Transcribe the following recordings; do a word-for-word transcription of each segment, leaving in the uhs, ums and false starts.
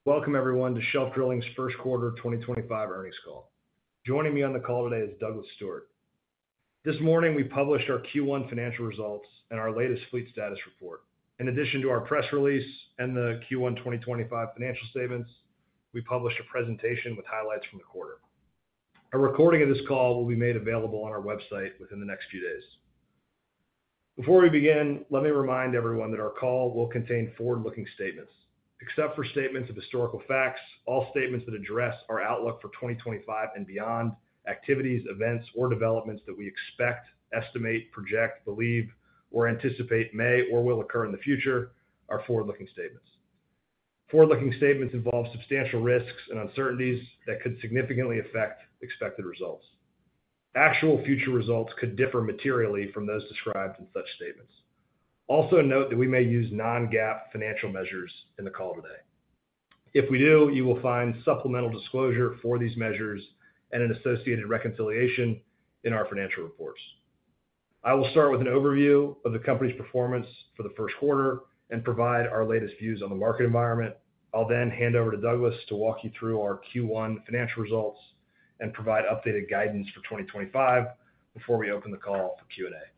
Welcome everyone to Shelf Drilling's first quarter twenty twenty-five earnings call. Joining me on the call today is Douglas Stewart. This morning we published our Q one financial results and our latest fleet status report. In addition to our press release and the Q one twenty twenty-five financial statements, we published a presentation with highlights from the quarter. A recording of this call will be made available on our website within the next few days. Before we begin, let me remind everyone that our call will contain forward-looking statements. Except for statements of historical facts, all statements that address our outlook for twenty twenty-five and beyond, activities, events, or developments that we expect, estimate, project, believe, or anticipate may or will occur in the future are forward-looking statements. Forward-looking statements involve substantial risks and uncertainties that could significantly affect expected results. Actual future results could differ materially from those described in such statements. Also note that we may use non-GAAP financial measures in the call today. If we do, you will find supplemental disclosure for these measures and an associated reconciliation in our financial reports. I will start with an overview of the company's performance for the first quarter and provide our latest views on the market environment. I'll then hand over to Douglas to walk you through our Q one financial results and provide updated guidance for twenty twenty-five before we open the call for Q and A.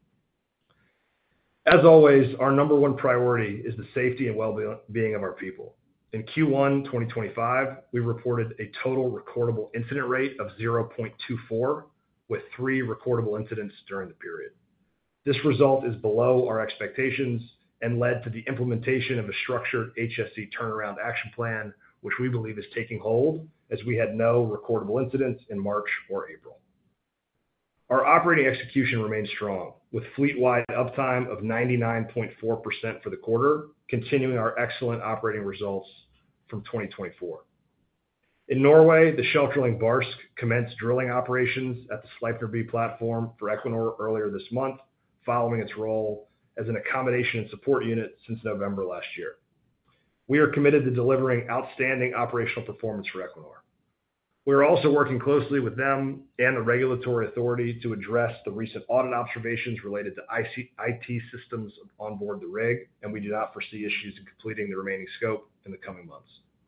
As always, our number one priority is the safety and well-being of our people. In Q one twenty twenty-five, we reported a total recordable incident rate of zero point two four, with three recordable incidents during the period. This result is below our expectations and led to the implementation of a structured H S E turnaround action plan, which we believe is taking hold, as we had no recordable incidents in March or April. Our operating execution remains strong, with fleet-wide uptime of ninety-nine point four percent for the quarter, continuing our excellent operating results from twenty twenty-four. In Norway, the Shelf Drilling Barsk commenced drilling operations at the Sleipner B platform for Equinor earlier this month, following its role as an accommodation and support unit since November last year. We are committed to delivering outstanding operational performance for Equinor. We are also working closely with them and the regulatory authority to address the recent audit observations related to I T systems on board the rig, and we do not foresee issues in completing the remaining scope in the coming months.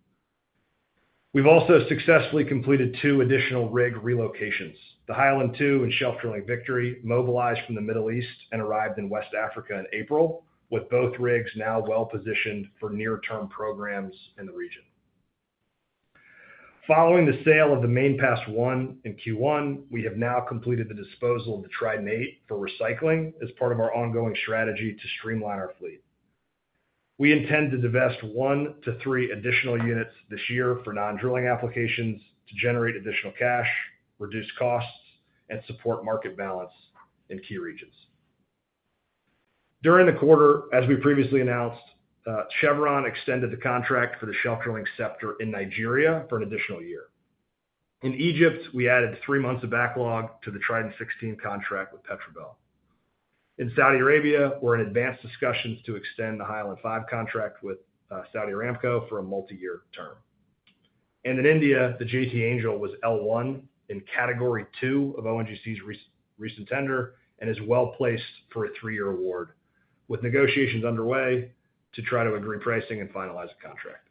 We've also successfully completed two additional rig relocations. The Highland two and Shelf Drilling Victory mobilized from the Middle East and arrived in West Africa in April, with both rigs now well positioned for near-term programs in the region. Following the sale of the Main Pass one in Q one, we have now completed the disposal of the Trident eight for recycling as part of our ongoing strategy to streamline our fleet. We intend to divest one to three additional units this year for non-drilling applications to generate additional cash, reduce costs, and support market balance in key regions. During the quarter, as we previously announced, Uh, Chevron extended the contract for the Shelf Drilling Scepter in Nigeria for an additional year. In Egypt, we added three months of backlog to the Trident sixteen contract with Petrobel. In Saudi Arabia, we're in advanced discussions to extend the Highland five contract with uh, Saudi Aramco for a multi-year term. And in India, the J T Angel was L one in Category two of O N G C's recent, recent tender and is well placed for a three-year award, with negotiations underway to try to agree pricing and finalize the contract.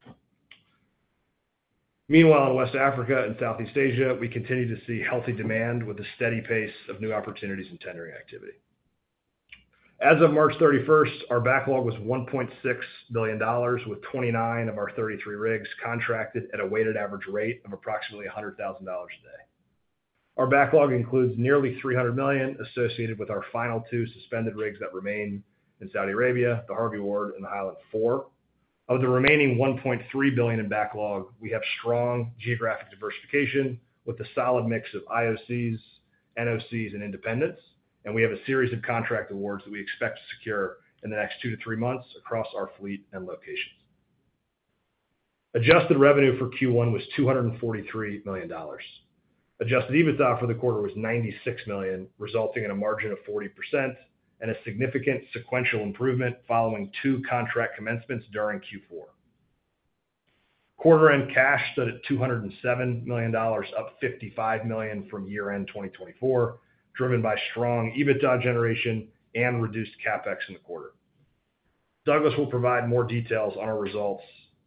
Meanwhile, in West Africa and Southeast Asia, we continue to see healthy demand with a steady pace of new opportunities and tendering activity. As of March thirty-first, our backlog was one point six billion dollars, with twenty-nine of our thirty-three rigs contracted at a weighted average rate of approximately one hundred thousand dollars a day. Our backlog includes nearly three hundred million dollars associated with our final two suspended rigs that remain in Saudi Arabia, the Harvey Ward and the Highland four. Of the remaining one point three billion dollars in backlog, we have strong geographic diversification with a solid mix of I O Cs, N O Cs, and independents, and we have a series of contract awards that we expect to secure in the next two to three months across our fleet and locations. Adjusted revenue for Q one was two hundred forty-three million dollars. Adjusted EBITDA for the quarter was ninety-six million dollars, resulting in a margin of forty percent, and a significant sequential improvement following two contract commencements during Q four. Quarter-end cash stood at two hundred seven million dollars, up fifty-five million dollars from year-end twenty twenty-four, driven by strong EBITDA generation and reduced CapEx in the quarter. Douglas will provide more details on our results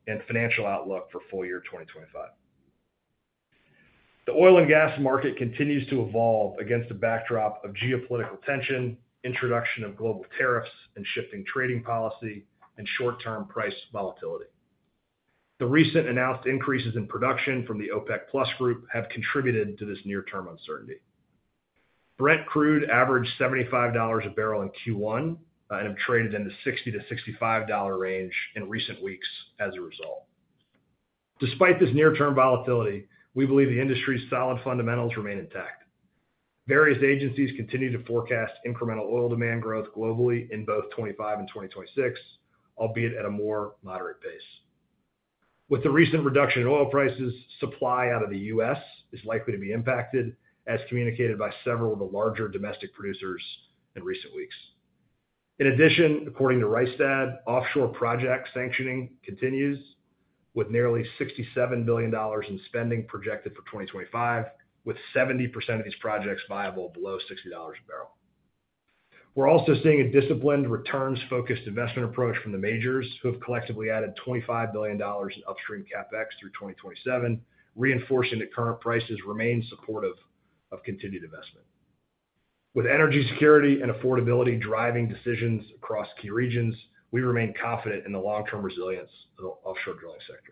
and financial outlook for full year twenty twenty-five. The oil and gas market continues to evolve against a backdrop of geopolitical tension, introduction of global tariffs and shifting trading policy, and short-term price volatility. The recent announced increases in production from the OPEC Plus group have contributed to this near-term uncertainty. Brent crude averaged seventy-five dollars a barrel in Q one uh, and have traded in the sixty to sixty-five dollars range in recent weeks as a result. Despite this near-term volatility, we believe the industry's solid fundamentals remain intact. Various agencies continue to forecast incremental oil demand growth globally in both twenty-five and twenty twenty-six, albeit at a more moderate pace. With the recent reduction in oil prices, supply out of the U S is likely to be impacted, as communicated by several of the larger domestic producers in recent weeks. In addition, according to Rystad, offshore project sanctioning continues, with nearly sixty-seven billion dollars in spending projected for twenty twenty-five, with seventy percent of these projects viable below sixty dollars a barrel. We're also seeing a disciplined, returns-focused investment approach from the majors, who have collectively added twenty-five billion dollars in upstream CapEx through twenty twenty-seven, reinforcing that current prices remain supportive of continued investment. With energy security and affordability driving decisions across key regions, we remain confident in the long-term resilience of the offshore drilling sector.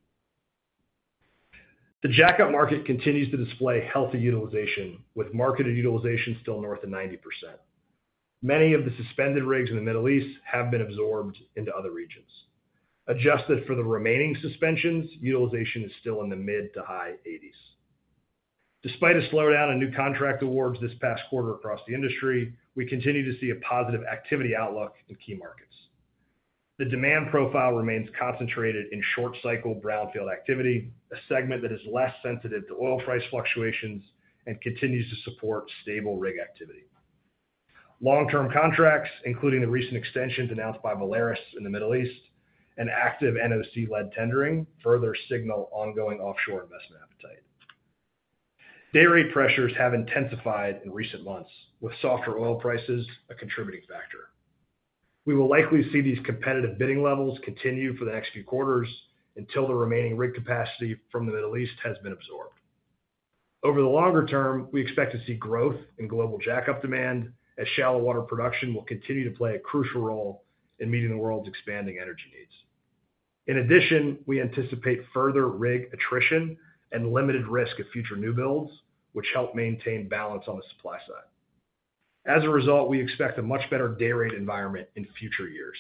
The jackup market continues to display healthy utilization, with marketed utilization still north of ninety percent. Many of the suspended rigs in the Middle East have been absorbed into other regions. Adjusted for the remaining suspensions, utilization is still in the mid to high eighties. Despite a slowdown in new contract awards this past quarter across the industry, we continue to see a positive activity outlook in key markets. The demand profile remains concentrated in short-cycle brownfield activity, a segment that is less sensitive to oil price fluctuations and continues to support stable rig activity. Long-term contracts, including the recent extensions announced by Valaris in the Middle East and active N O C-led tendering, further signal ongoing offshore investment appetite. Day rate pressures have intensified in recent months, with softer oil prices a contributing factor. We will likely see these competitive bidding levels continue for the next few quarters until the remaining rig capacity from the Middle East has been absorbed. Over the longer term, we expect to see growth in global jackup demand, as shallow water production will continue to play a crucial role in meeting the world's expanding energy needs. In addition, we anticipate further rig attrition and limited risk of future new builds, which help maintain balance on the supply side. As a result, we expect a much better day rate environment in future years.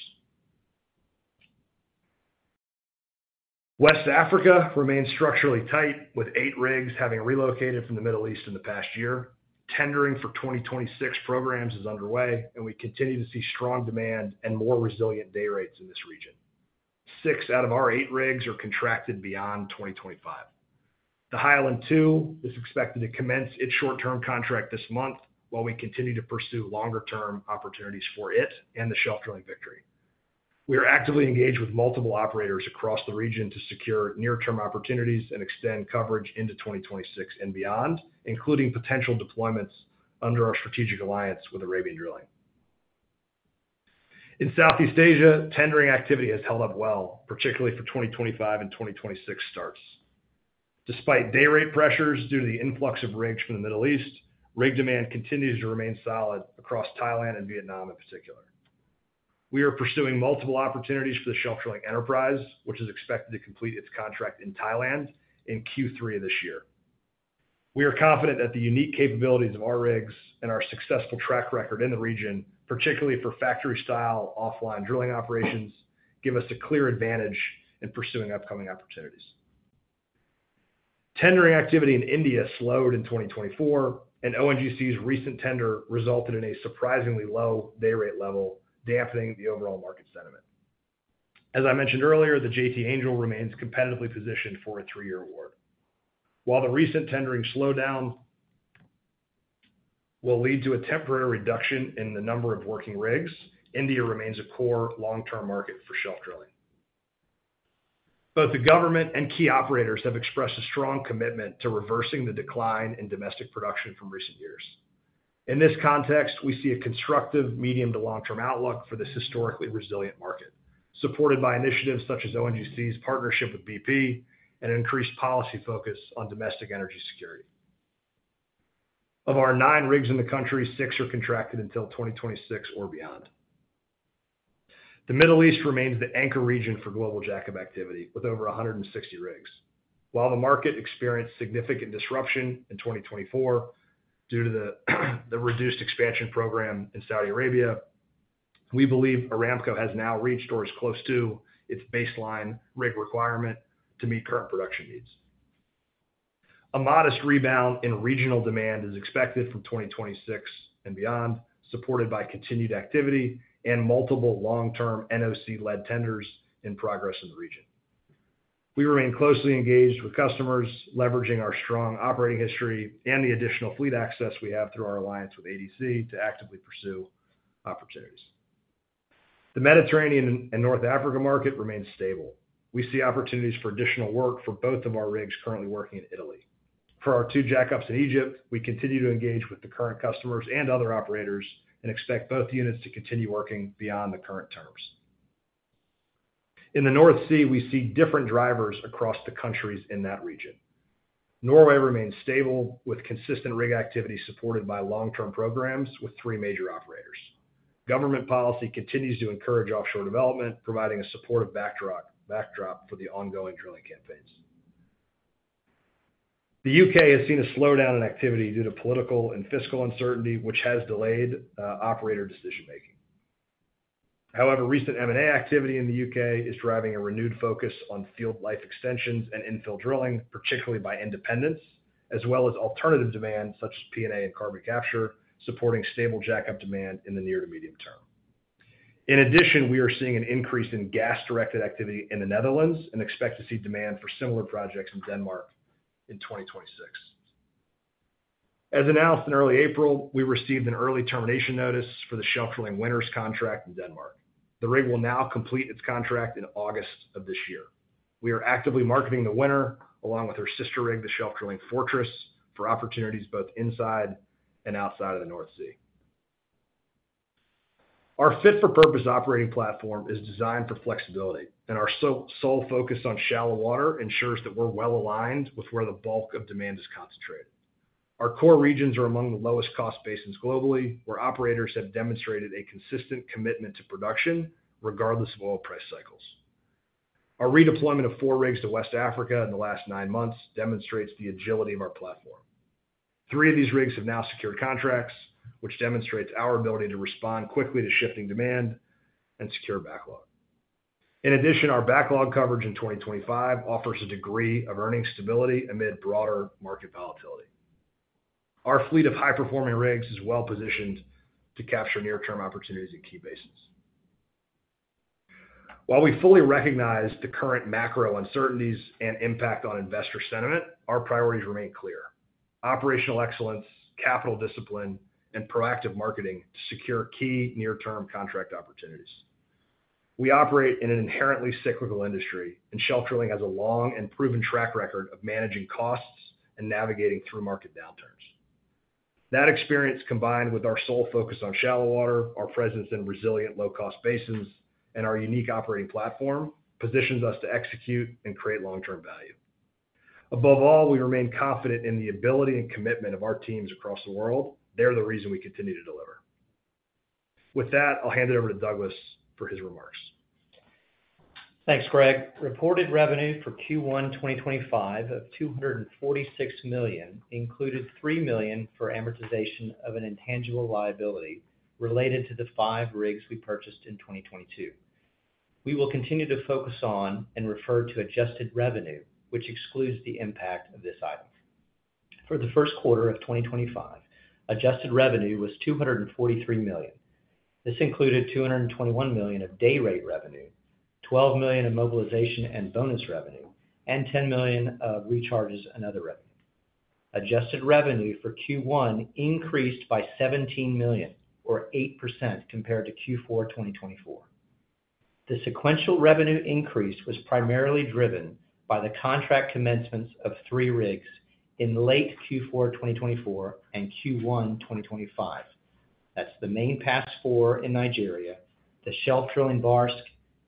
West Africa remains structurally tight, with eight rigs having relocated from the Middle East in the past year. Tendering for twenty twenty-six programs is underway, and we continue to see strong demand and more resilient day rates in this region. Six out of our eight rigs are contracted beyond twenty twenty-five. The Highland two is expected to commence its short-term contract this month, while we continue to pursue longer-term opportunities for it and the Shelf Drilling Victory. We are actively engaged with multiple operators across the region to secure near-term opportunities and extend coverage into twenty twenty-six and beyond, including potential deployments under our strategic alliance with Arabian Drilling. In Southeast Asia, tendering activity has held up well, particularly for twenty twenty-five and twenty twenty-six starts. Despite day rate pressures due to the influx of rigs from the Middle East, rig demand continues to remain solid across Thailand and Vietnam in particular. We are pursuing multiple opportunities for the Shelf Drilling Enterprise, which is expected to complete its contract in Thailand in Q three of this year. We are confident that the unique capabilities of our rigs and our successful track record in the region, particularly for factory-style offline drilling operations, give us a clear advantage in pursuing upcoming opportunities. Tendering activity in India slowed in twenty twenty-four, and O N G C's recent tender resulted in a surprisingly low day rate level, dampening the overall market sentiment. As I mentioned earlier, the J T Angel remains competitively positioned for a three-year award. While the recent tendering slowdown will lead to a temporary reduction in the number of working rigs, India remains a core long-term market for shelf drilling. Both the government and key operators have expressed a strong commitment to reversing the decline in domestic production from recent years. In this context, we see a constructive medium to long-term outlook for this historically resilient market, supported by initiatives such as O N G C's partnership with B P and an increased policy focus on domestic energy security. Of our nine rigs in the country, six are contracted until twenty twenty-six or beyond. The Middle East remains the anchor region for global jackup activity, with over one hundred sixty rigs. While the market experienced significant disruption in twenty twenty-four due to the, the reduced expansion program in Saudi Arabia, we believe Aramco has now reached or is close to its baseline rig requirement to meet current production needs. A modest rebound in regional demand is expected from twenty twenty-six and beyond, supported by continued activity and multiple long-term N O C-led tenders in progress in the region. We remain closely engaged with customers, leveraging our strong operating history and the additional fleet access we have through our alliance with A D C to actively pursue opportunities. The Mediterranean and North Africa market remains stable. We see opportunities for additional work for both of our rigs currently working in Italy. For our two jackups in Egypt, we continue to engage with the current customers and other operators and expect both units to continue working beyond the current terms. In the North Sea, we see different drivers across the countries in that region. Norway remains stable with consistent rig activity supported by long-term programs with three major operators. Government policy continues to encourage offshore development, providing a supportive backdrop, backdrop for the ongoing drilling campaigns. The U K has seen a slowdown in activity due to political and fiscal uncertainty, which has delayed uh, operator decision-making. However, recent M and A activity in the U K is driving a renewed focus on field life extensions and infill drilling, particularly by independents, as well as alternative demand such as P and A and carbon capture, supporting stable jackup demand in the near to medium term. In addition, we are seeing an increase in gas-directed activity in the Netherlands and expect to see demand for similar projects in Denmark in twenty twenty-six. As announced in early April, we received an early termination notice for the Shelf Drilling Winners contract in Denmark. The rig will now complete its contract in August of this year. We are actively marketing the Winner, along with her sister rig, the Shelf Drilling Fortress, for opportunities both inside and outside of the North Sea. Our fit-for-purpose operating platform is designed for flexibility, and our sole focus on shallow water ensures that we're well aligned with where the bulk of demand is concentrated. Our core regions are among the lowest cost basins globally, where operators have demonstrated a consistent commitment to production, regardless of oil price cycles. Our redeployment of four rigs to West Africa in the last nine months demonstrates the agility of our platform. Three of these rigs have now secured contracts, which demonstrates our ability to respond quickly to shifting demand and secure backlog. In addition, our backlog coverage in twenty twenty-five offers a degree of earnings stability amid broader market volatility. Our fleet of high-performing rigs is well positioned to capture near-term opportunities in key basins. While we fully recognize the current macro uncertainties and impact on investor sentiment, our priorities remain clear: operational excellence, capital discipline, and proactive marketing to secure key near-term contract opportunities. We operate in an inherently cyclical industry, and Shelf Drilling has a long and proven track record of managing costs and navigating through market downturns. That experience, combined with our sole focus on shallow water, our presence in resilient low-cost basins, and our unique operating platform, positions us to execute and create long-term value. Above all, we remain confident in the ability and commitment of our teams across the world. They're the reason we continue to deliver. With that, I'll hand it over to Douglas for his remarks. Thanks, Greg. Reported revenue for Q one twenty twenty-five of two hundred forty-six million dollars included three million dollars for amortization of an intangible liability related to the five rigs we purchased in twenty twenty-two. We will continue to focus on and refer to adjusted revenue, which excludes the impact of this item. For the first quarter of twenty twenty-five, adjusted revenue was two hundred forty-three million dollars. This included two hundred twenty-one million dollars of day rate revenue, twelve million dollars of mobilization and bonus revenue, and ten million dollars of recharges and other revenue. Adjusted revenue for Q one increased by seventeen million dollars, or eight percent compared to Q four twenty twenty-four. The sequential revenue increase was primarily driven by the contract commencements of three rigs in late Q four twenty twenty-four and Q one twenty twenty-five. That's the Main Pass four in Nigeria, the Shelf Drilling Barsk,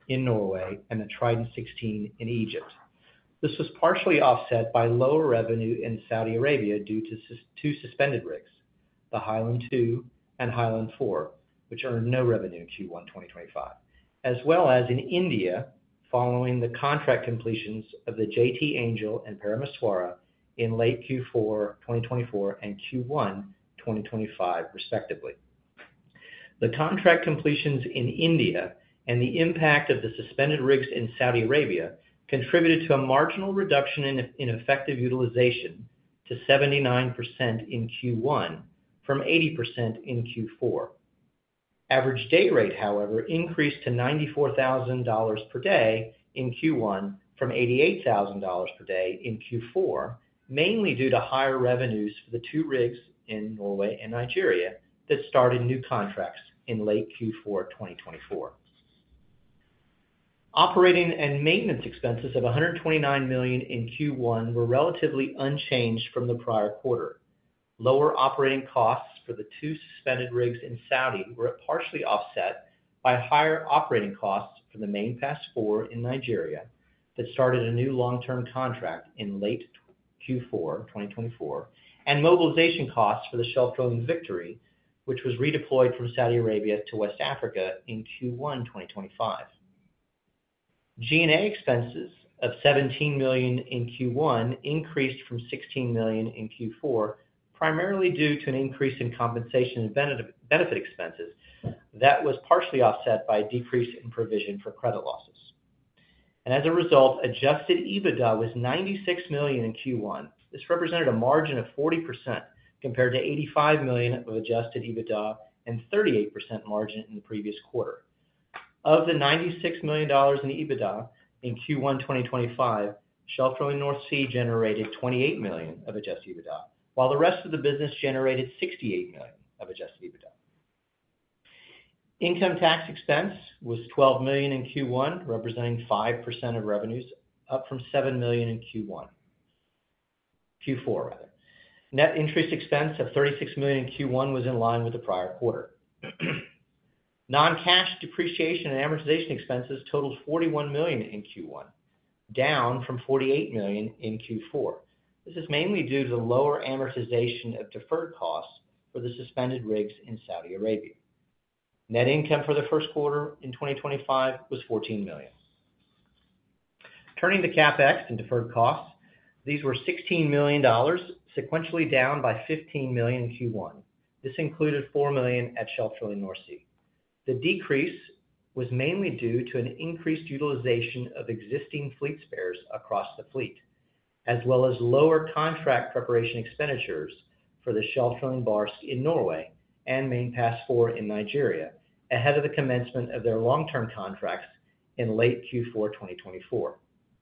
in Norway and the Trident sixteen in Egypt. This was partially offset by lower revenue in Saudi Arabia due to sus- two suspended rigs, the Highland two and Highland four, which earned no revenue in Q one twenty twenty-five, as well as in India following the contract completions of the J T Angel and Parameswara in late Q four twenty twenty-four and Q one twenty twenty-five, respectively. The contract completions in India and the impact of the suspended rigs in Saudi Arabia contributed to a marginal reduction in, in effective utilization to seventy-nine percent in Q one from eighty percent in Q four. Average day rate, however, increased to ninety-four thousand dollars per day in Q one from eighty-eight thousand dollars per day in Q four, mainly due to higher revenues for the two rigs in Norway and Nigeria that started new contracts in late Q four twenty twenty-four. Operating and maintenance expenses of one hundred twenty-nine million dollars in Q one were relatively unchanged from the prior quarter. Lower operating costs for the two suspended rigs in Saudi were partially offset by higher operating costs for the Main Pass four in Nigeria that started a new long-term contract in late Q four twenty twenty-four, and mobilization costs for the Shelf Drilling Victory, which was redeployed from Saudi Arabia to West Africa in Q one twenty twenty-five. G and A expenses of seventeen million dollars in Q one increased from sixteen million dollars in Q four, primarily due to an increase in compensation and benefit expenses that was partially offset by a decrease in provision for credit losses. And as a result, adjusted EBITDA was ninety-six million dollars in Q one. This represented a margin of forty percent compared to eighty-five million dollars of adjusted EBITDA and thirty-eight percent margin in the previous quarter. Of the ninety-six million dollars in EBITDA in Q one twenty twenty-five, Shelf Drilling North Sea generated twenty-eight million dollars of adjusted EBITDA, while the rest of the business generated sixty-eight million dollars of adjusted EBITDA. Income tax expense was twelve million dollars in Q one, representing five percent of revenues, up from seven million dollars in Q one. Q four, rather. Net interest expense of thirty-six million dollars in Q one was in line with the prior quarter. Non-cash depreciation and amortization expenses totaled forty-one million dollars in Q one, down from forty-eight million dollars in Q four. This is mainly due to the lower amortization of deferred costs for the suspended rigs in Saudi Arabia. Net income for the first quarter in twenty twenty-five was fourteen million dollars. Turning to CapEx and deferred costs, these were sixteen million dollars, sequentially down by fifteen million dollars in Q one. This included four million dollars at Shelf Drilling North Sea. The decrease was mainly due to an increased utilization of existing fleet spares across the fleet, as well as lower contract preparation expenditures for the Shelf Drilling Barsk in Norway and Main Pass four in Nigeria, ahead of the commencement of their long-term contracts in late Q four twenty twenty-four.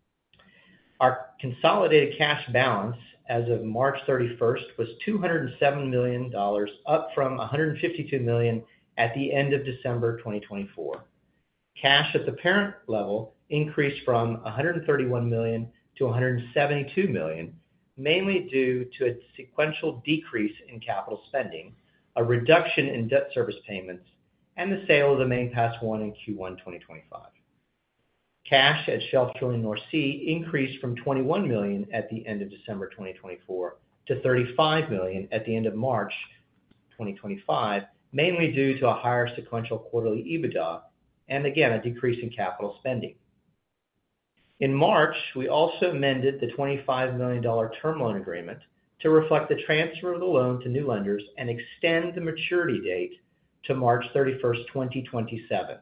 Our consolidated cash balance as of March thirty-first was two hundred seven million dollars, up from one hundred fifty-two million dollars at the end of December twenty twenty-four. Cash at the parent level increased from one hundred thirty-one million dollars to one hundred seventy-two million dollars, mainly due to a sequential decrease in capital spending, a reduction in debt service payments, and the sale of the Main Pass one in Q one twenty twenty-five. Cash at Shelf Drilling North Sea increased from twenty-one million dollars at the end of December twenty twenty-four to thirty-five million dollars at the end of March twenty twenty-five, mainly due to a higher sequential quarterly EBITDA and, again, a decrease in capital spending. In March, we also amended the twenty-five million dollars term loan agreement to reflect the transfer of the loan to new lenders and extend the maturity date to March thirty-first, twenty twenty-seven.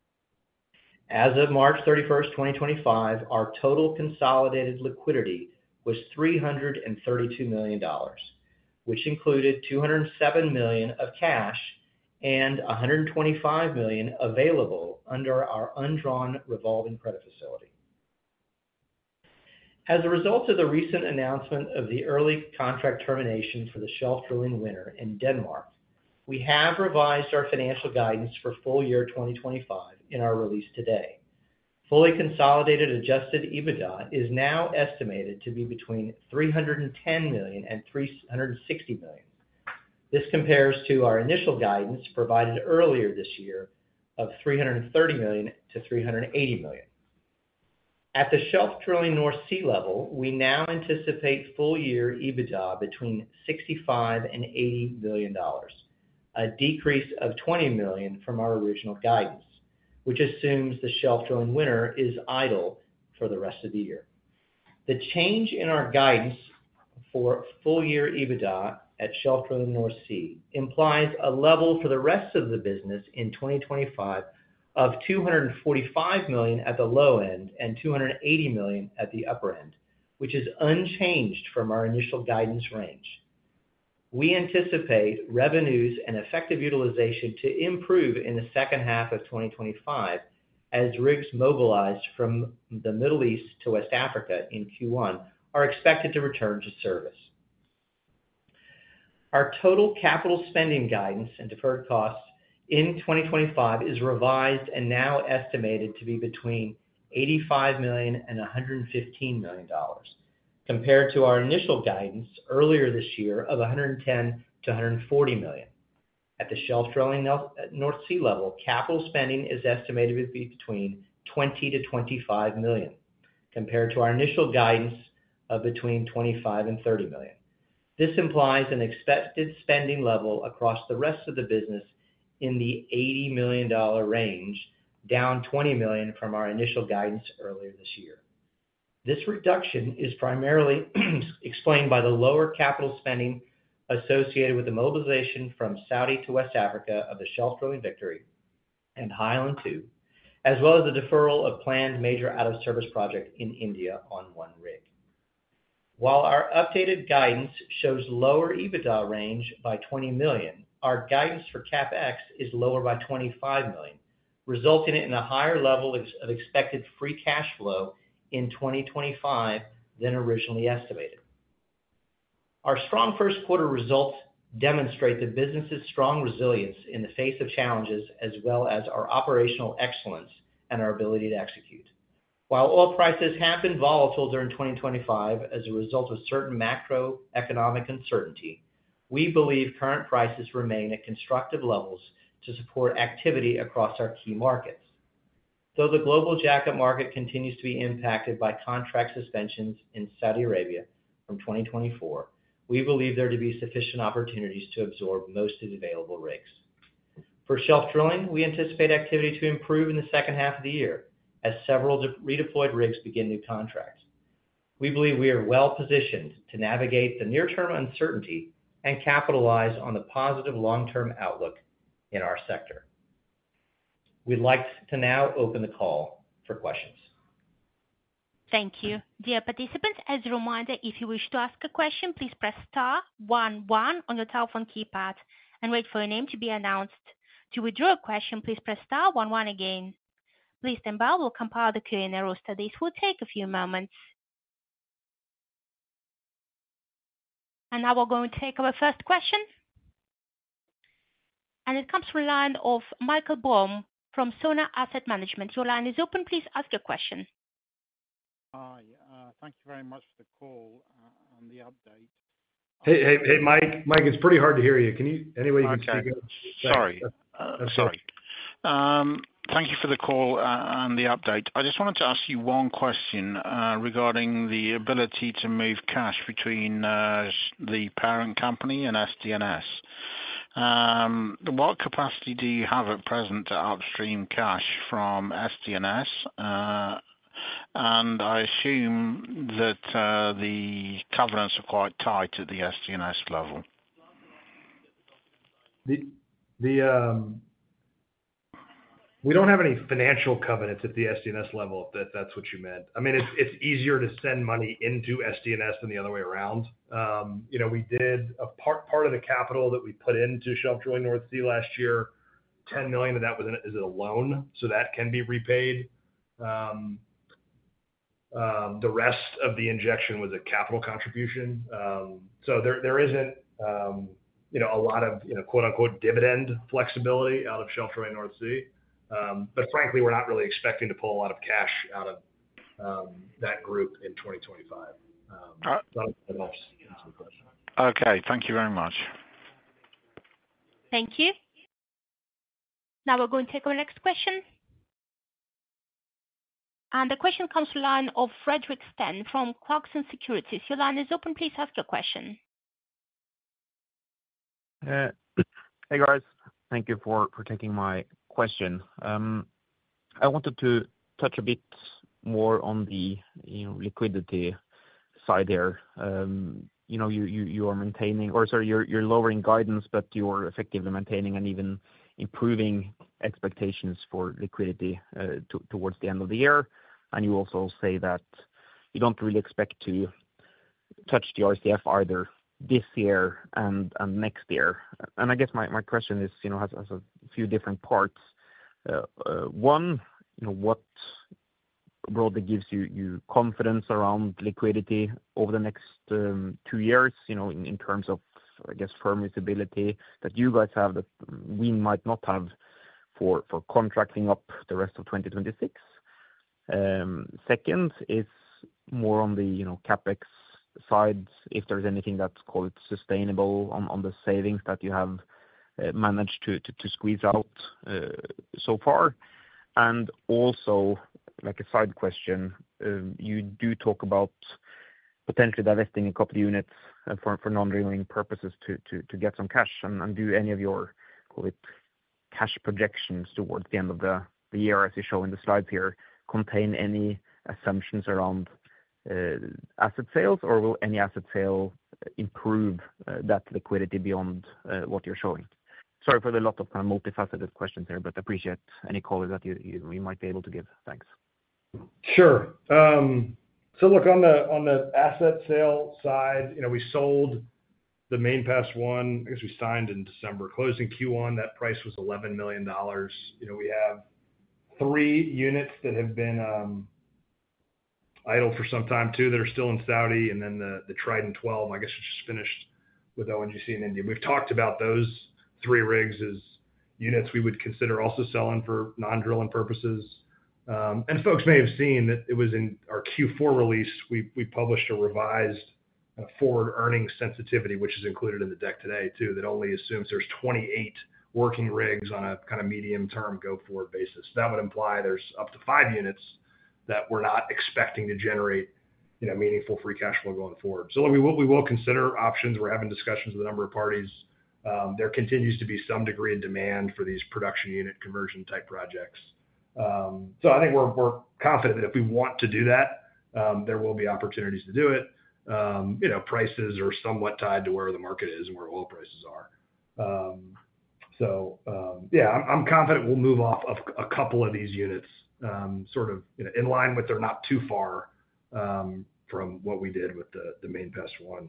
As of March thirty-first, twenty twenty-five, our total consolidated liquidity was three hundred thirty-two million dollars, which included two hundred seven million dollars of cash and one hundred twenty-five million dollars available under our undrawn revolving credit facility. As a result of the recent announcement of the early contract termination for the Shelf Drilling Winner in Denmark, we have revised our financial guidance for full year twenty twenty-five in our release today. Fully consolidated adjusted EBITDA is now estimated to be between three hundred ten million dollars and three hundred sixty million dollars. This compares to our initial guidance provided earlier this year of three hundred thirty million dollars to three hundred eighty million. At the Shelf Drilling North Sea level, we now anticipate full-year EBITDA between sixty-five and eighty million dollars, a decrease of twenty million dollars from our original guidance, which assumes the Shelf Drilling Winner is idle for the rest of the year. The change in our guidance for full-year EBITDA at Shelf Drilling North Sea implies a level for the rest of the business in twenty twenty-five of two hundred forty-five million dollars at the low end and two hundred eighty million dollars at the upper end, which is unchanged from our initial guidance range. We anticipate revenues and effective utilization to improve in the second half of twenty twenty-five as rigs mobilized from the Middle East to West Africa in Q one are expected to return to service. Our total capital spending guidance and deferred costs in twenty twenty-five is revised and now estimated to be between eighty-five million dollars and one hundred fifteen million dollars, compared to our initial guidance earlier this year of one hundred ten to one hundred forty million dollars. At the Shelf Drilling North Sea level, capital spending is estimated to be between twenty to twenty-five million dollars, compared to our initial guidance of between twenty-five and thirty million dollars. This implies an expected spending level across the rest of the business in the eighty million dollars range, down twenty million dollars from our initial guidance earlier this year. This reduction is primarily explained by the lower capital spending associated with the mobilization from Saudi to West Africa of the Shelf Drilling Victory and High Island two, as well as the deferral of planned major out-of-service project in India on one rig. While our updated guidance shows lower EBITDA range by twenty million dollars, our guidance for CapEx is lower by twenty-five million dollars, resulting in a higher level of expected free cash flow in twenty twenty-five than originally estimated. Our strong first quarter results demonstrate the business's strong resilience in the face of challenges, as well as our operational excellence and our ability to execute. While oil prices have been volatile during twenty twenty-five as a result of certain macroeconomic uncertainty, we believe current prices remain at constructive levels to support activity across our key markets. Though the global jackup market continues to be impacted by contract suspensions in Saudi Arabia from twenty twenty-four, we believe there to be sufficient opportunities to absorb most of the available rigs. For Shelf Drilling, we anticipate activity to improve in the second half of the year as several de- redeployed rigs begin new contracts. We believe we are well positioned to navigate the near-term uncertainty and capitalize on the positive long-term outlook in our sector. We'd like to now open the call for questions. Thank you. Dear participants, as a reminder, if you wish to ask a question, please press star one one on your telephone keypad and wait for your name to be announced. To withdraw a question, please press star one one again. Please stand by, we'll compile the Q and A roster. This will take a few moments. And now we're going to take our first question. And it comes from the line of Michael Boam from Sona Asset Management. Your line is open. Please ask your question. Hi. Uh, thank you very much for the call uh, and the update. Hey, hey, hey, Mike. Mike, it's pretty hard to hear you. Can you, any way you can Okay. speak up? Sorry. Uh, sorry. Um, thank you for the call uh, and the update. I just wanted to ask you one question uh, regarding the ability to move cash between uh, the parent company and S D N S. Um, what capacity do you have at present to upstream cash from S D N S? Uh, and I assume that uh, the covenants are quite tight at the S D N S level. The the um, we don't have any financial covenants at the S D N S level, if that, that's what you meant. I mean, it's it's easier to send money into S D N S than the other way around. Um, you know, we did a part part of the capital that we put into Shelf Drilling North Sea last year. ten million of that was in, is a loan, so that can be repaid. Um, um, the rest of the injection was a capital contribution. Um, so there there isn't um, you know a lot of you know quote unquote dividend flexibility out of Shelf Drilling North Sea. Um, but frankly, we're not really expecting to pull a lot of cash out of um, that group in twenty twenty-five. Um, uh, so that helps answer the question. Okay, thank you very much. Thank you. Now we're going to take our next question. And the question comes to the line of Fredrik Stene from Clarksons Securities. Your line is open. Please ask your question. Uh, hey guys, thank you for, for taking my question. Um, I wanted to touch a bit more on the you know, liquidity side here. Um, you know, you, you, you are maintaining, or sorry, you're, you're lowering guidance, but you're effectively maintaining and even improving expectations for liquidity uh, to, towards the end of the year. And you also say that you don't really expect to touch the R C F either this year and, and next year. And I guess my, my question is, you know, has, has a few different parts. Uh, uh, one, you know, what broadly gives you, you confidence around liquidity over the next um, two years, you know, in, in terms of, I guess, firm visibility that you guys have that we might not have for, for contracting up the rest of twenty twenty-six. Um, second is more on the, you know, CapEx side, if there's anything that's called sustainable on, on the savings that you have uh, managed to, to, to squeeze out uh, so far. And also, like a side question, um, you do talk about potentially divesting a couple of units uh, for, for non-drilling purposes to, to, to get some cash, and, and do any of your, call it, cash projections towards the end of the, the year, as you show in the slides here, contain any assumptions around uh, asset sales, or will any asset sale improve uh, that liquidity beyond uh, what you're showing? Sorry for the lot of kind of multifaceted questions here, but appreciate any color that you, you, you might be able to give. Thanks. Sure. Um, so look, on the on the asset sale side, you know, we sold the Main Pass one. I guess we signed in December, closed in Q one. That price was eleven million dollars. You know, we have three units that have been um, idle for some time too, that are still in Saudi, and then the the Trident twelve, I guess, it's just finished with O N G C in India. We've talked about those three rigs as units we would consider also selling for non-drilling purposes. Um, and folks may have seen that it was in our Q four release, we, we published a revised uh, forward earnings sensitivity, which is included in the deck today too, that only assumes there's twenty-eight working rigs on a kind of medium term go forward basis. That would imply there's up to five units that we're not expecting to generate, you know, meaningful free cash flow going forward. So we will, we will consider options. We're having discussions with a number of parties. Um, there continues to be some degree of demand for these production unit conversion type projects. Um, so I think we're, we're confident that if we want to do that, um, there will be opportunities to do it. Um, you know, prices are somewhat tied to where the market is and where oil prices are. Um, so, um, yeah, I'm, I'm confident we'll move off of a couple of these units, um, sort of, you know, in line with, they're not too far, um, from what we did with the, the Main Pass one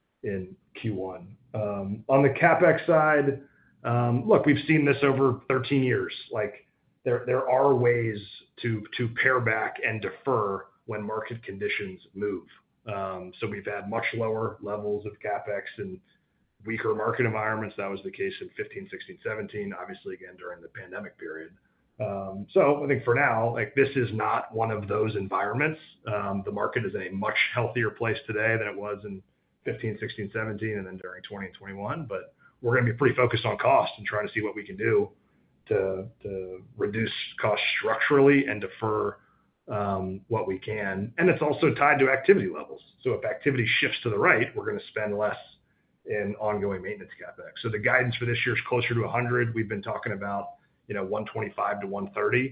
in Q one. Um, on the CapEx side, um, look, we've seen this over thirteen years. Like, There, there are ways to, to pare back and defer when market conditions move. Um, so we've had much lower levels of CapEx in weaker market environments. That was the case in fifteen, sixteen, seventeen, obviously again during the pandemic period. Um, so I think for now, like, this is not one of those environments. Um, the market is in a much healthier place today than it was in fifteen, sixteen, seventeen, and then during twenty and twenty-one. But we're going to be pretty focused on cost and trying to see what we can do To, to reduce costs structurally and defer um, what we can. And it's also tied to activity levels. So if activity shifts to the right, we're going to spend less in ongoing maintenance CapEx. So the guidance for this year is closer to one hundred. We've been talking about, you know, one twenty-five to one thirty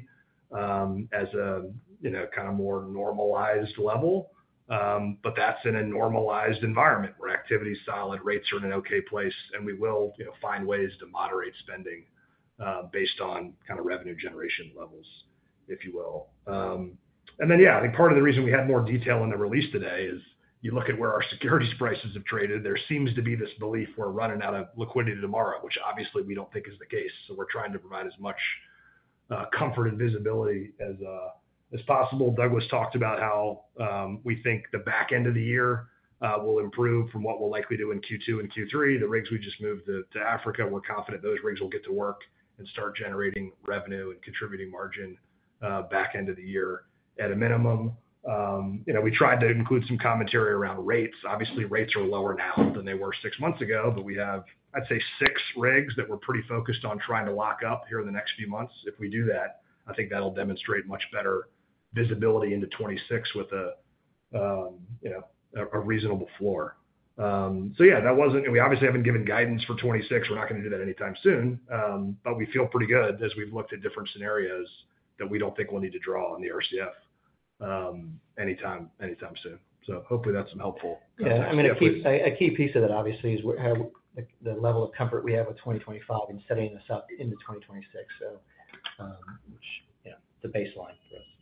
um, as a, you know, kind of more normalized level. Um, but that's in a normalized environment where activity is solid, rates are in an okay place, and we will, you know, find ways to moderate spending Uh, based on kind of revenue generation levels, if you will. Um, and then, yeah, I think part of the reason we had more detail in the release today is you look at where our securities prices have traded, there seems to be this belief we're running out of liquidity tomorrow, which obviously we don't think is the case. So we're trying to provide as much uh, comfort and visibility as, uh, as possible. Douglas talked about how um, we think the back end of the year Uh, will improve from what we'll likely do in Q two and Q three. The rigs we just moved to, to Africa, we're confident those rigs will get to work and start generating revenue and contributing margin uh, back end of the year at a minimum. Um, you know, we tried to include some commentary around rates. Obviously, rates are lower now than they were six months ago, but we have, I'd say, six rigs that we're pretty focused on trying to lock up here in the next few months. If we do that, I think that'll demonstrate much better visibility into twenty-six with a, um, you know, a, a reasonable floor. Um, so yeah, that wasn't, we obviously haven't given guidance for twenty-six. We're not going to do that anytime soon. Um, but we feel pretty good as we've looked at different scenarios that we don't think we'll need to draw on the R C F, um, anytime, anytime soon. So hopefully that's some helpful context. Yeah, I mean, yeah, a key, a, a key piece of that obviously is where, how the, the level of comfort we have with twenty twenty-five and setting us up into twenty twenty-six. So, um, which, you know, the baseline for us.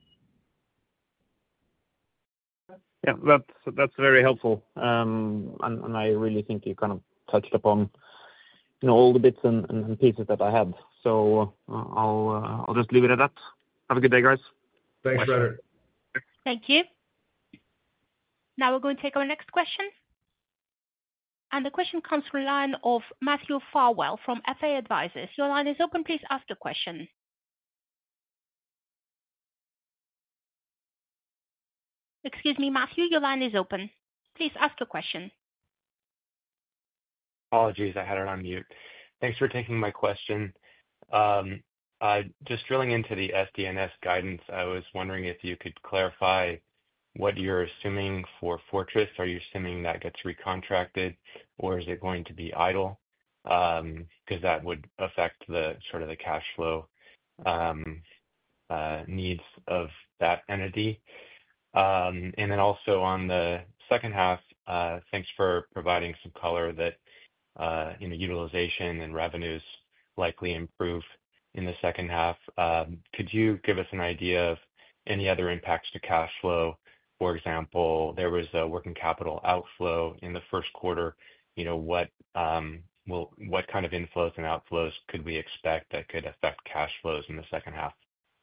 Yeah, that's that's very helpful. Um, and, and I really think you kind of touched upon, you know, all the bits and, and pieces that I had. So uh, I'll uh, I'll just leave it at that. Have a good day, guys. Thanks, Frederick. Thank you. Now we're going to take our next question. And the question comes from the line of Matthew Farwell from F A Advisors. Your line is open. Please ask the question. Excuse me, Matthew, your line is open. Please ask a question. Apologies, I had it on mute. Thanks for taking my question. Um, uh, just drilling into the S D N S guidance, I was wondering if you could clarify what you're assuming for Fortress. Are you assuming that gets recontracted, or is it going to be idle? Um, because that would affect the sort of the cash flow um, uh, needs of that entity. Um, and then also on the second half, uh, thanks for providing some color that, uh, you know, utilization and revenues likely improve in the second half. Um, could you give us an idea of any other impacts to cash flow? For example, there was a working capital outflow in the first quarter. You know, what um, will what kind of inflows and outflows could we expect that could affect cash flows in the second half?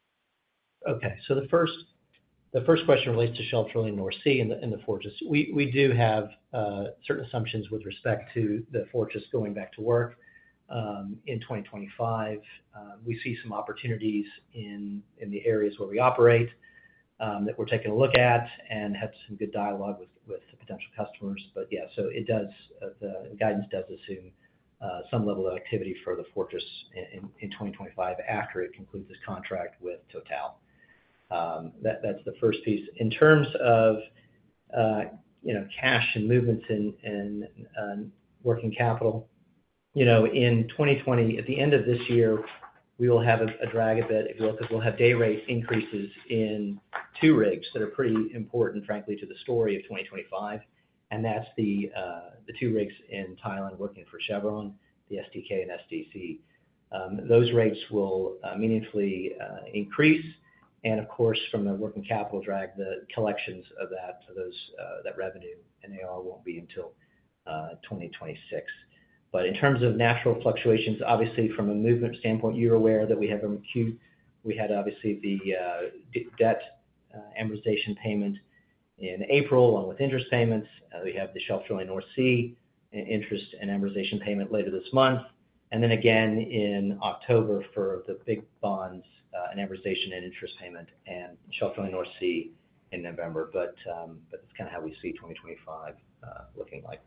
Okay, so the first The first question relates to Shelf Drilling North Sea and the, and the Fortress. We, we do have uh, certain assumptions with respect to the Fortress going back to work um, in twenty twenty-five. Uh, we see some opportunities in, in the areas where we operate um, that we're taking a look at and had some good dialogue with, with the potential customers. But yeah, so it does, uh, the guidance does assume uh, some level of activity for the Fortress in, in twenty twenty-five after it concludes its contract with Total. Um, that, that's the first piece. In terms of, uh, you know, cash and movements in, in uh, working capital, you know, in twenty twenty, at the end of this year, we will have a, a drag a bit, if you will, because we'll have day rate increases in two rigs that are pretty important, frankly, to the story of twenty twenty-five. And that's the, uh, the two rigs in Thailand working for Chevron, the S D K and S D C. Um, those rates will uh, meaningfully uh, increase. And of course, from the working capital drag, the collections of that, of those, uh, that revenue and A R won't be until uh, twenty twenty-six. But in terms of natural fluctuations, obviously from a movement standpoint, you're aware that we have a Q, we had obviously the uh, d- debt uh, amortization payment in April, along with interest payments. Uh, we have the Shelf Drilling North Sea interest and amortization payment later this month, and then again in October for the big bonds. Uh, an amortization and interest payment, and Shelf Drilling North Sea in November. But um, but that's kind of how we see twenty twenty-five uh, looking like.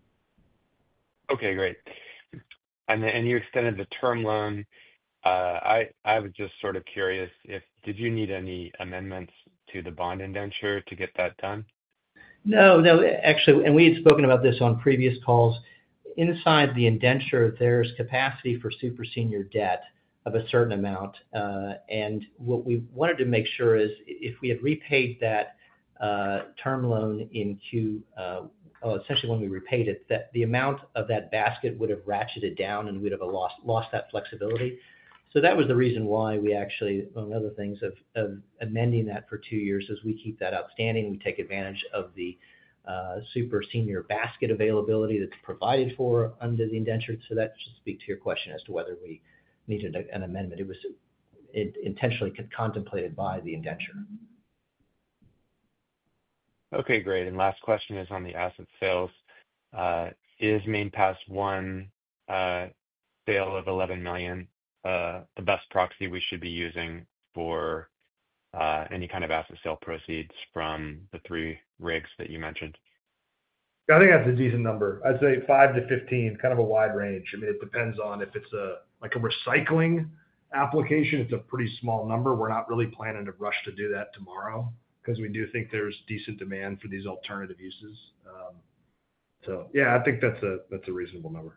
Okay, great. And then, and you extended the term loan. Uh, I I was just sort of curious if did you need any amendments to the bond indenture to get that done? No, no, actually, and we had spoken about this on previous calls. Inside the indenture, there's capacity for super senior debt of a certain amount. Uh, and what we wanted to make sure is if we had repaid that uh, term loan in Q, uh, oh, essentially when we repaid it, that the amount of that basket would have ratcheted down and we'd have lost, lost that flexibility. So that was the reason why we actually, among other things, of, of amending that for two years as we keep that outstanding. We take advantage of the uh, super senior basket availability that's provided for under the indenture. So that should speak to your question as to whether we needed a, an amendment. It was it intentionally contemplated by the indenture. Okay, great. And last question is on the asset sales. Uh, is Main Pass one uh, sale of eleven million uh, the best proxy we should be using for uh, any kind of asset sale proceeds from the three rigs that you mentioned? I think that's a decent number. I'd say five to fifteen, kind of a wide range. I mean, it depends on if it's a like a recycling application, it's a pretty small number. We're not really planning to rush to do that tomorrow because we do think there's decent demand for these alternative uses. Um, so yeah, I think that's a that's a reasonable number.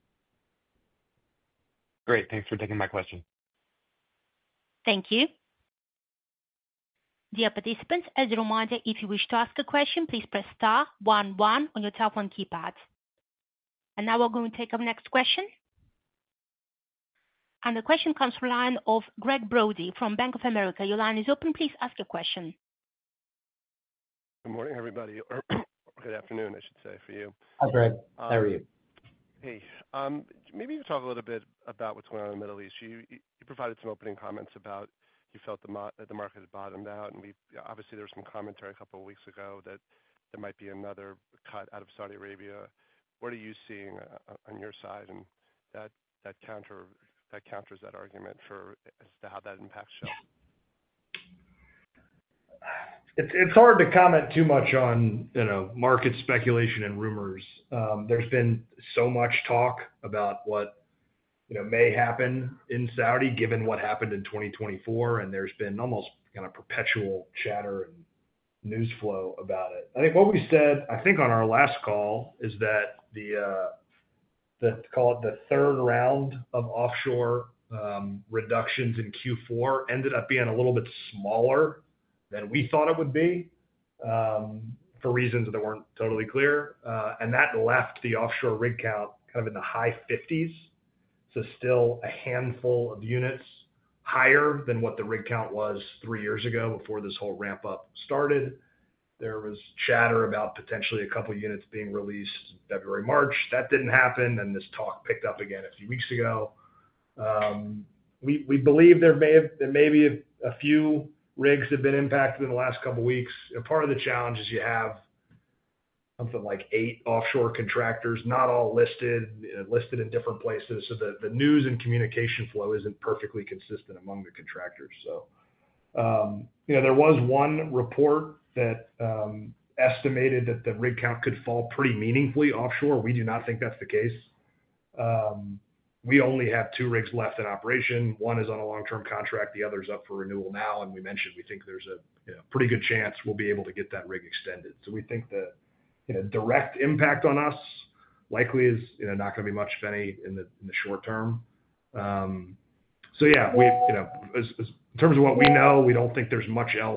Great. Thanks for taking my question. Thank you. Dear participants, as a reminder, if you wish to ask a question, please press star one one on your telephone keypad. And now we're going to take our next question. And the question comes from the line of Greg Brody from Bank of America. Your line is open. Please ask your question. Good morning, everybody, or good afternoon, I should say, for you. Hi, Greg. Um, How are you? Hey, um, maybe you talk a little bit about what's going on in the Middle East. You, you provided some opening comments about you felt the, mo- that the market had bottomed out, and we obviously there was some commentary a couple of weeks ago that there might be another cut out of Saudi Arabia. What are you seeing uh, on your side, and that that counter that counters that argument for as to how that impacts Shell? It's it's hard to comment too much on, you know, market speculation and rumors. Um, there's been so much talk about what, you know, may happen in Saudi, given what happened in twenty twenty-four, and there's been almost kind of perpetual chatter and news flow about it. I think what we said, I think on our last call, is that the uh, the call it the third round of offshore um, reductions in Q four ended up being a little bit smaller than we thought it would be, um, for reasons that weren't totally clear, uh, and that left the offshore rig count kind of in the high fifties. So still a handful of units higher than what the rig count was three years ago before this whole ramp up started. There was chatter about potentially a couple units being released in February, March. That didn't happen, and this talk picked up again a few weeks ago. Um, we we believe there may have there may be a, a few rigs have been impacted in the last couple of weeks. And part of the challenge is you have something like eight offshore contractors, not all listed, uh, listed in different places. So the, the news and communication flow isn't perfectly consistent among the contractors. So, um, you know, there was one report that um, estimated that the rig count could fall pretty meaningfully offshore. We do not think that's the case. Um, we only have two rigs left in operation. One is on a long-term contract. The other's up for renewal now. And we mentioned we think there's a you know, pretty good chance we'll be able to get that rig extended. So we think the you know, direct impact on us likely is you know not going to be much, if any, in the in the short term. Um, so yeah, we you know as, as, in terms of what we know, we don't think there's much else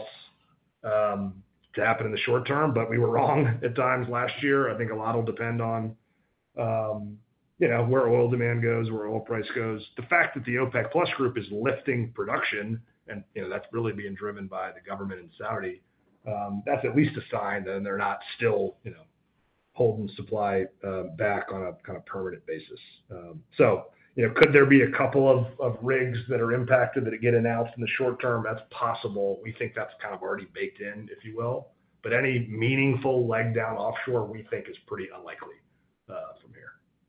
um, to happen in the short term. But we were wrong at times last year. I think a lot will depend on um, you know where oil demand goes, where oil price goes. The fact that the OPEC Plus group is lifting production, and you know that's really being driven by the government in Saudi. Um, that's at least a sign that they're not still, you know, holding supply uh, back on a kind of permanent basis. Um, so, you know, could there be a couple of, of rigs that are impacted that get announced in the short term? That's possible. We think that's kind of already baked in, if you will. But any meaningful leg down offshore, we think is pretty unlikely uh, from here.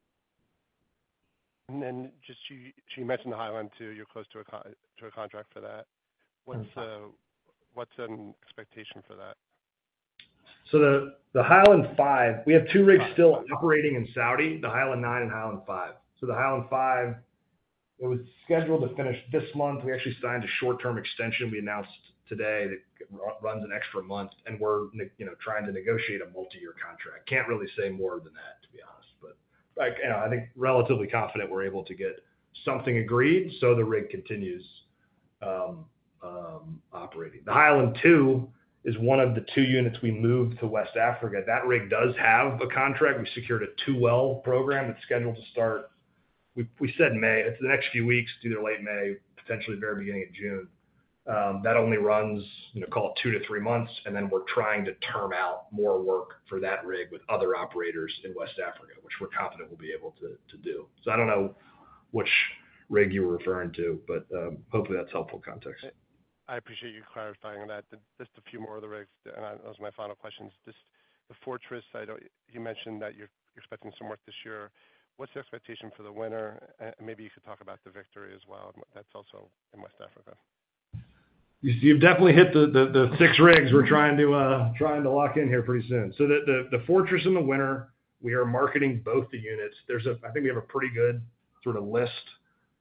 And then just you, you mentioned the Highland too. You're close to a con- to a contract for that. What's uh, What's an expectation for that? So the, the Highland five, we have two rigs still operating in Saudi, the Highland nine and Highland five. So the Highland five, it was scheduled to finish this month. We actually signed a short-term extension we announced today that runs an extra month, and we're you know trying to negotiate a multi-year contract. Can't really say more than that, to be honest. But like, you know, I think relatively confident we're able to get something agreed so the rig continues um, Um, operating. The Highland two is one of the two units we moved to West Africa. That rig does have a contract. We secured a two-well program that's scheduled to start. We we said May. It's the next few weeks, either late May, potentially very beginning of June. Um, that only runs, you know, call it two to three months, and then we're trying to term out more work for that rig with other operators in West Africa, which we're confident we'll be able to to do. So I don't know which rig you were referring to, but um, hopefully that's helpful context. I appreciate you clarifying that. Just a few more of the rigs, and I, those are my final questions. Just the Fortress, I don't, you mentioned that you're expecting some work this year. What's the expectation for the winter? And maybe you could talk about the Victory as well. That's also in West Africa. You've definitely hit the, the, the six rigs we're trying to uh, trying to lock in here pretty soon. So the, the, the Fortress in the winter, we are marketing both the units. There's a, I think we have a pretty good sort of list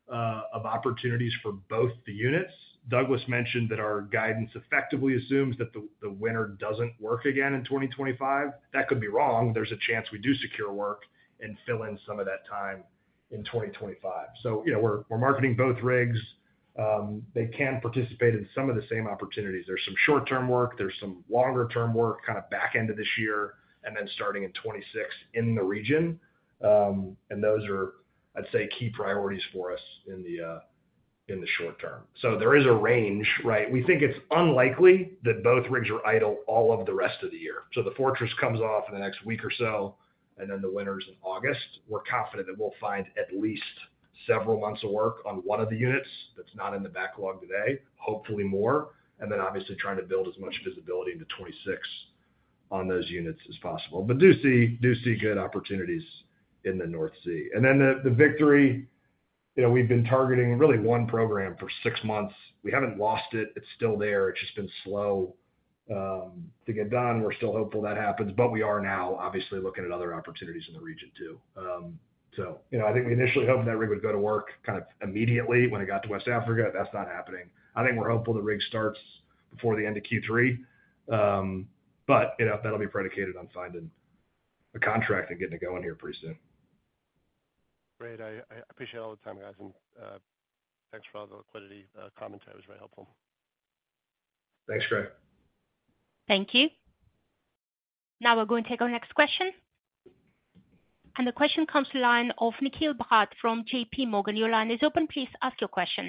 uh, of opportunities for both the units. Douglas mentioned that our guidance effectively assumes that the, the winter doesn't work again in twenty twenty-five. That could be wrong. There's a chance we do secure work and fill in some of that time in twenty twenty-five. So, you know, we're, we're marketing both rigs. Um, they can participate in some of the same opportunities. There's some short-term work. There's some longer-term work kind of back end of this year and then starting in twenty-six in the region. Um, and those are, I'd say, key priorities for us in the uh, in the short term. So there is a range, right? We think it's unlikely that both rigs are idle all of the rest of the year. So the Fortress comes off in the next week or so, and then the winter's in August. We're confident that we'll find at least several months of work on one of the units that's not in the backlog today, hopefully more, and then obviously trying to build as much visibility into twenty-six on those units as possible. But do see do see good opportunities in the North Sea. And then the, the Victory, you know, we've been targeting really one program for six months. We haven't lost it. It's still there. It's just been slow um, to get done. We're still hopeful that happens, but we are now obviously looking at other opportunities in the region too. Um, so, you know, I think we initially hoped that rig would go to work kind of immediately when it got to West Africa. That's not happening. I think we're hopeful the rig starts before the end of Q three. Um, but, you know, that'll be predicated on finding a contract and getting it going here pretty soon. Great. I, I appreciate all the time, guys, and uh, thanks for all the liquidity uh, commentary. It was very helpful. Thanks, Greg. Thank you. Now we're going to take our next question. And the question comes to the line of Nikhil Bhatt from J P Morgan. Your line is open. Please ask your question.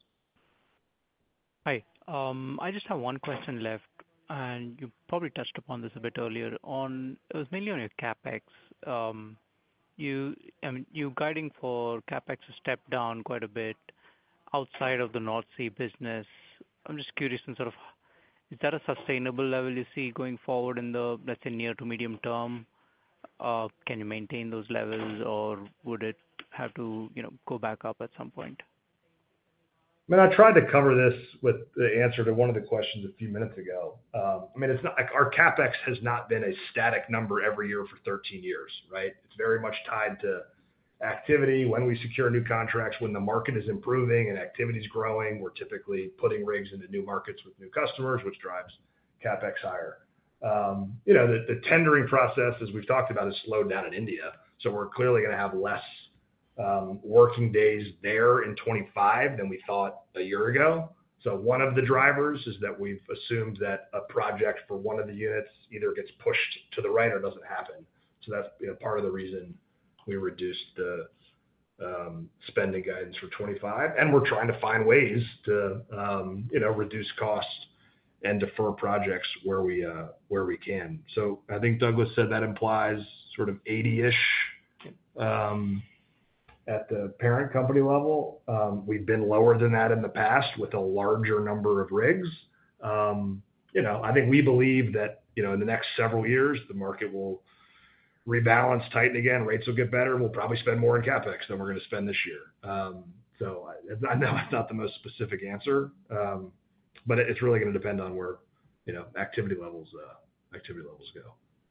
Hi. Um, I just have one question left, and you probably touched upon this a bit earlier. On it was mainly on your CapEx. Um, You, I mean, you guiding for CapEx to step down quite a bit outside of the North Sea business. I'm just curious in sort of, is that a sustainable level you see going forward in the, let's say, near to medium term? Uh, can you maintain those levels, or would it have to, you know, go back up at some point? I mean, I tried to cover this with the answer to one of the questions a few minutes ago. Um, I mean, it's not like our CapEx has not been a static number every year for thirteen years, right? It's very much tied to activity. When we secure new contracts, when the market is improving and activity is growing, we're typically putting rigs into new markets with new customers, which drives CapEx higher. Um, you know, the, the tendering process, as we've talked about, has slowed down in India. So we're clearly going to have less Um, working days there in twenty-five than we thought a year ago. So one of the drivers is that we've assumed that a project for one of the units either gets pushed to the right or doesn't happen. So that's, you know, part of the reason we reduced the um, spending guidance for twenty-five. And we're trying to find ways to, um, you know, reduce costs and defer projects where we uh, where we can. So I think Douglas said that implies sort of eighty-ish um, at the parent company level. Um, we've been lower than that in the past with a larger number of rigs. Um, you know, I think we believe that, you know, in the next several years, the market will rebalance, tighten again, rates will get better. We'll probably spend more in CapEx than we're going to spend this year. Um, so I, I know it's not the most specific answer, um, but it's really going to depend on where, you know, activity levels, uh, activity levels go.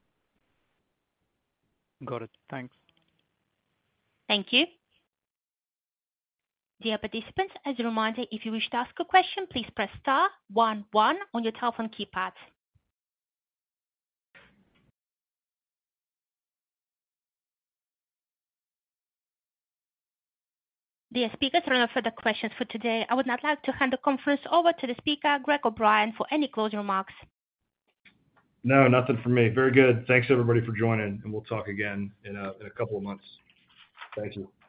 Got it. Thanks. Thank you. Dear participants, as a reminder, if you wish to ask a question, please press star one one on your telephone keypad. Dear speakers, there are no further questions for today. I would now like to hand the conference over to the speaker, Greg O'Brien, for any closing remarks. No, nothing from me. Very good. Thanks everybody for joining, and we'll talk again in a, in a couple of months. Thank you.